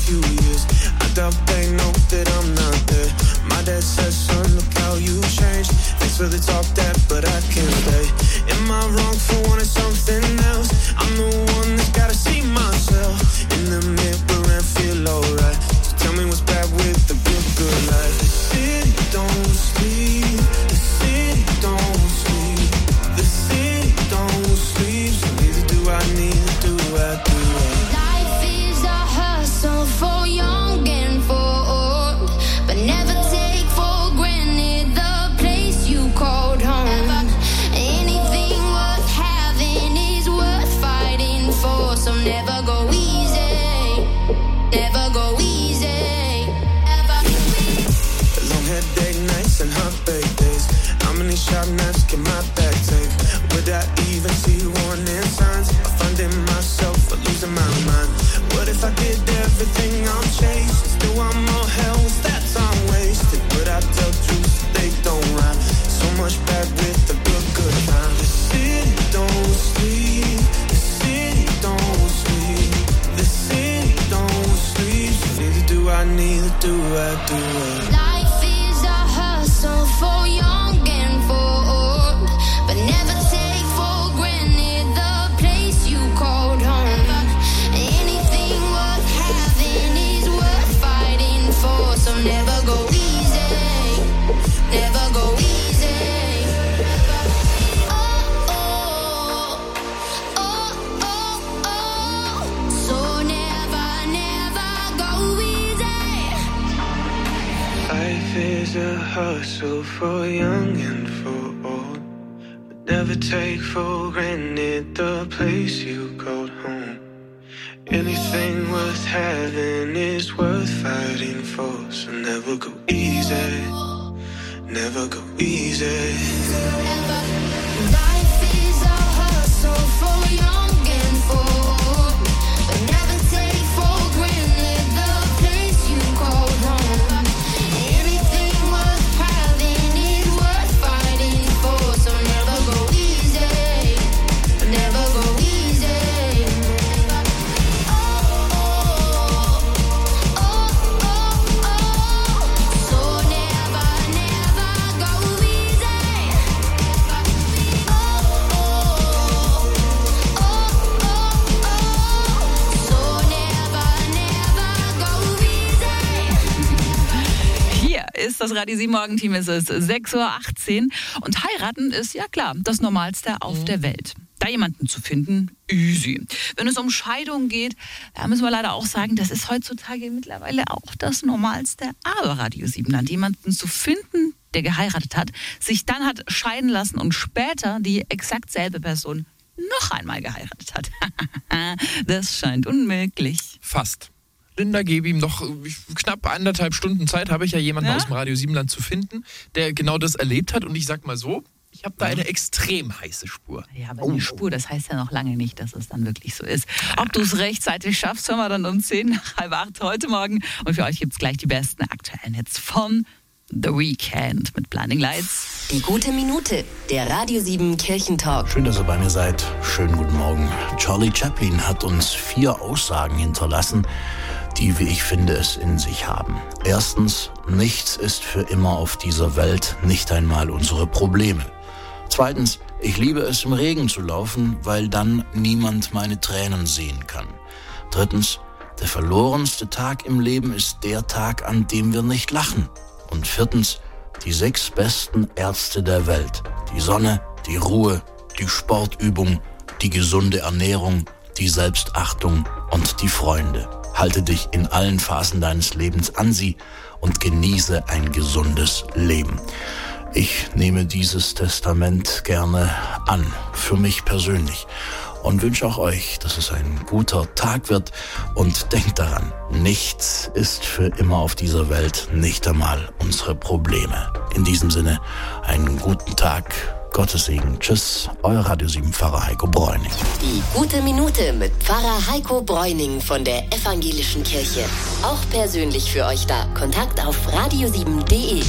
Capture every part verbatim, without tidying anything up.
few years. I doubt they know that I'm not there. My dad says, son, look how you changed. Thanks for the talk, Dad, but I can't stay. Am I wrong for wanting something else? I'm the one that's gotta see myself in the mirror and feel alright. So tell me what's bad with the good, good life. The city don't sleep. The city don't sleep. The city don't sleep. So neither do I, neither do I, do I. Life is a hustle for young and for old, but never take for granted the place you called home. Anything worth having is worth fighting for, so never go easy, never go easy, ever. Long headache nights and heartbreak days. How many sharp knives can my back take? Would I even see warning signs? I find in myself or losing my mind. What if I did everything I'm chasing? Still want more hell, is that time wasted? But I tell truths, they don't rhyme. So much bad with the good, good time. The city don't sleep. The city don't sleep. The city don't sleep. So neither do I, neither do I, do I. Life is a hustle for young and for old, but never take for granted the place you called home. Anything worth having is worth fighting for, so never go easy, never go easy. Oh, oh, oh, oh, oh. So never, never go easy. Life is a hustle for young and for old, but never take for granted the place you called home. Anything worth having is worth fighting for, so never go easy, never go easy. Life is a hustle for young and for old, but never take for granted the place you called home. Anything worth having is worth fighting for, so never go easy, never go easy. Oh, oh, oh, oh, oh. So never, never go easy. Oh, oh, oh, oh, oh. So never, never go easy. Hier ist das Radio sieben Morgenteam, es ist sechs Uhr achtzehn und heiraten ist, ja klar, das Normalste auf der Welt. Da jemanden zu finden, easy. Wenn es um Scheidung geht, da müssen wir leider auch sagen, das ist heutzutage mittlerweile auch das Normalste. Aber Radio Siebenland, jemanden zu finden, der geheiratet hat, sich dann hat scheiden lassen und später die exakt selbe Person noch einmal geheiratet hat. Das scheint unmöglich. Fast. Linda, gebe ihm noch knapp anderthalb Stunden Zeit, habe ich ja jemanden Ja? aus dem Radio Siebenland zu finden, der genau das erlebt hat. Und ich sag mal so, ich habe da eine extrem heiße Spur. Ja, aber eine Spur, das heißt ja noch lange nicht, dass es dann wirklich so ist. Ob du es rechtzeitig schaffst, hören wir dann um zehn nach halb acht heute Morgen. Und für euch gibt es gleich die besten aktuellen Hits von The Weeknd mit Blinding Lights. Die gute Minute, der Radio sieben Kirchentalk. Schön, dass ihr bei mir seid. Schönen guten Morgen. Charlie Chaplin hat uns vier Aussagen hinterlassen, die, wie ich finde, es in sich haben. Erstens, nichts ist für immer auf dieser Welt, nicht einmal unsere Probleme. Zweitens, ich liebe es, im Regen zu laufen, weil dann niemand meine Tränen sehen kann. Drittens, der verlorenste Tag im Leben ist der Tag, an dem wir nicht lachen. Und viertens, die sechs besten Ärzte der Welt. Die Sonne, die Ruhe, die Sportübung, die gesunde Ernährung, die Selbstachtung und die Freunde. Halte dich in allen Phasen deines Lebens an sie und genieße ein gesundes Leben. Ich nehme dieses Testament gerne an, für mich persönlich, und wünsche auch euch, dass es ein guter Tag wird. Und denkt daran, nichts ist für immer auf dieser Welt, nicht einmal unsere Probleme. In diesem Sinne, einen guten Tag, Gottes Segen. Tschüss, euer Radio sieben Pfarrer Heiko Bräuning. Die gute Minute mit Pfarrer Heiko Bräuning von der Evangelischen Kirche. Auch persönlich für euch da. Kontakt auf radio sieben punkt de.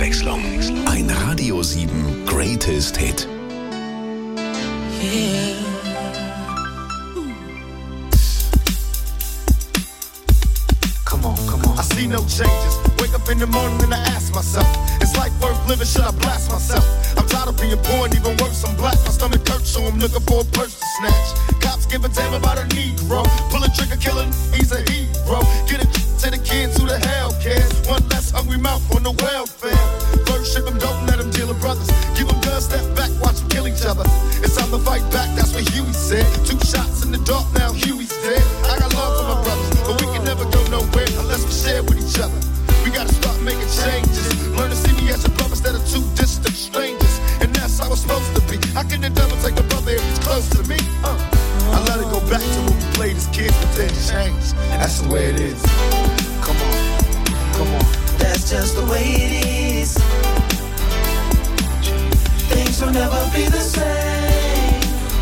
Abwechslung. Ein Radio sieben Greatest Hit. Yeah. Come on, come on. I see no changes. Wake up in the morning and I ask myself, is life worth living? Should I blast myself? I'm tired of being poor and even worse, I'm black. My stomach hurts, so I'm looking for a purse to snatch. Cops give a damn about a Negro. Pull a trigger, killing, he's a hero. Get it to the kids who the hell cares. One less hungry mouth on the welfare. First ship them, don't let them deal with brothers. Give them guns, step back, watch them kill each other. It's time to fight back, that's what Huey said. Two shots in the dark, now Huey's dead. I got love for my brothers, but we can never go nowhere unless we share with each other. We gotta start making changes. Learn to see me as a brother instead of two distant strangers. And that's how it's supposed to be. How can the devil take a brother if he's close to me? Uh. I let it go back to when we played as kids, but then changed. That's the way it is. Come on, come on. That's just the way it is. Things will never be the same.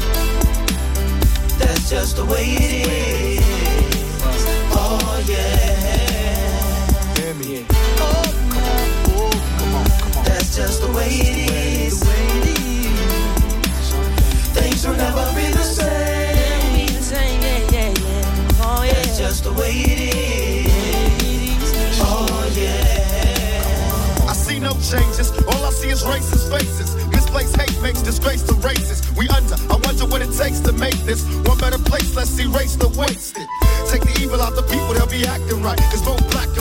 That's just the way it is. Oh yeah. Hear me. Oh, come on, oh, come on, come on. That's just the way it is. Things will never be the same. Yeah, yeah, yeah. Oh yeah. That's just the way it is. Oh yeah. I see no changes. All I see is racism.